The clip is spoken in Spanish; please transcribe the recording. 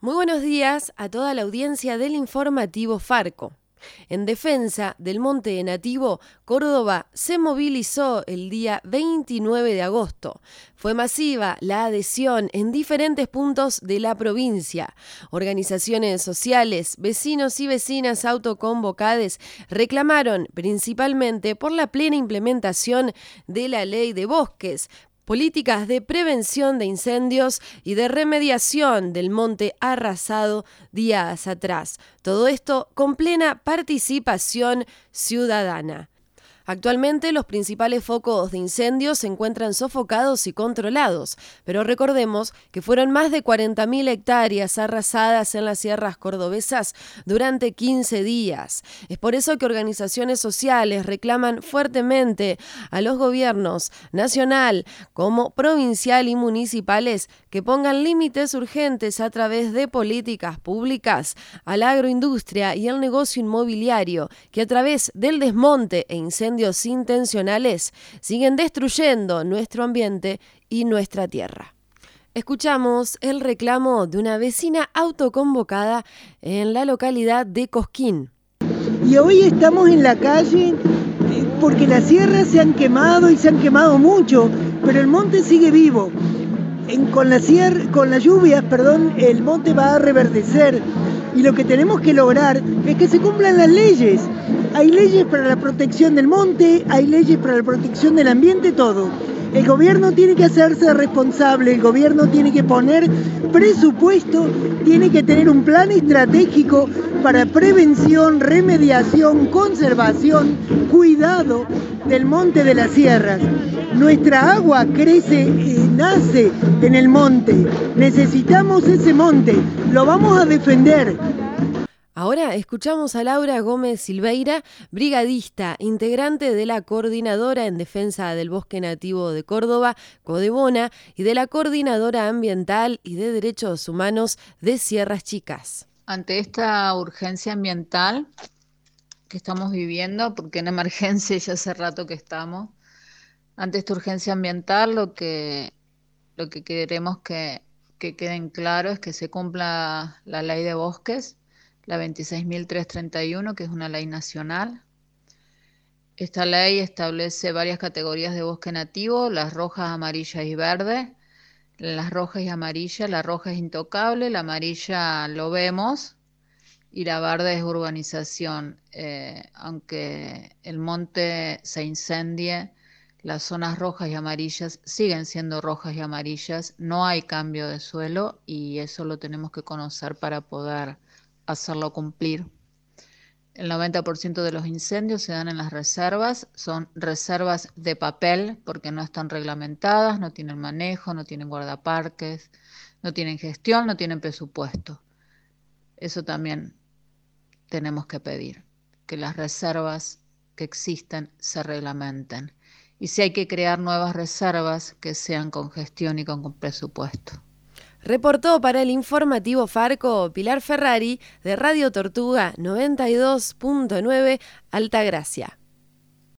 Muy buenos días a toda la audiencia del informativo Farco. En defensa del monte nativo, Córdoba se movilizó el día 29 de agosto. Fue masiva la adhesión en diferentes puntos de la provincia. Organizaciones sociales, vecinos y vecinas autoconvocades reclamaron principalmente por la plena implementación de la ley de bosques, políticas de prevención de incendios y de remediación del monte arrasado días atrás. Todo esto con plena participación ciudadana. Actualmente los principales focos de incendios se encuentran sofocados y controlados, pero recordemos que fueron más de 40.000 hectáreas arrasadas en las sierras cordobesas durante 15 días. Es por eso que organizaciones sociales reclaman fuertemente a los gobiernos nacional como provincial y municipales que pongan límites urgentes a través de políticas públicas a la agroindustria y al negocio inmobiliario que a través del desmonte e incendios intencionales siguen destruyendo nuestro ambiente y nuestra tierra. Escuchamos el reclamo de una vecina autoconvocada en la localidad de Cosquín. Y hoy estamos en la calle porque las sierras se han quemado y se han quemado mucho, pero el monte sigue vivo. Con las lluvias, el monte va a reverdecer y lo que tenemos que lograr es que se cumplan las leyes. Hay leyes para la protección del monte, hay leyes para la protección del ambiente, todo. El gobierno tiene que hacerse responsable, el gobierno tiene que poner presupuesto, tiene que tener un plan estratégico para prevención, remediación, conservación, cuidado del monte de las sierras. Nuestra agua crece, nace en el monte. Necesitamos ese monte, lo vamos a defender. Ahora escuchamos a Laura Gómez Silveira, brigadista, integrante de la Coordinadora en Defensa del Bosque Nativo de Córdoba, Codebona, y de la Coordinadora Ambiental y de Derechos Humanos de Sierras Chicas. Ante esta urgencia ambiental que estamos viviendo, porque en emergencia ya hace rato que estamos, ante esta urgencia ambiental lo que queremos que queden claro es que se cumpla la ley de bosques, la 26.331, que es una ley nacional. Esta ley establece varias categorías de bosque nativo, las rojas, amarillas y verdes. Las rojas y amarillas, la roja es intocable, la amarilla lo vemos y la verde es urbanización. Aunque el monte se incendie, las zonas rojas y amarillas siguen siendo rojas y amarillas, no hay cambio de suelo y eso lo tenemos que conocer para poder hacerlo cumplir. El 90% de los incendios se dan en las reservas, son reservas de papel porque no están reglamentadas, no tienen manejo, no tienen guardaparques, no tienen gestión, no tienen presupuesto. Eso también tenemos que pedir, que las reservas que existen se reglamenten. Y si hay que crear nuevas reservas, que sean con gestión y con presupuesto. Reportó para el informativo Farco Pilar Ferrari de Radio Tortuga 92.9 Altagracia.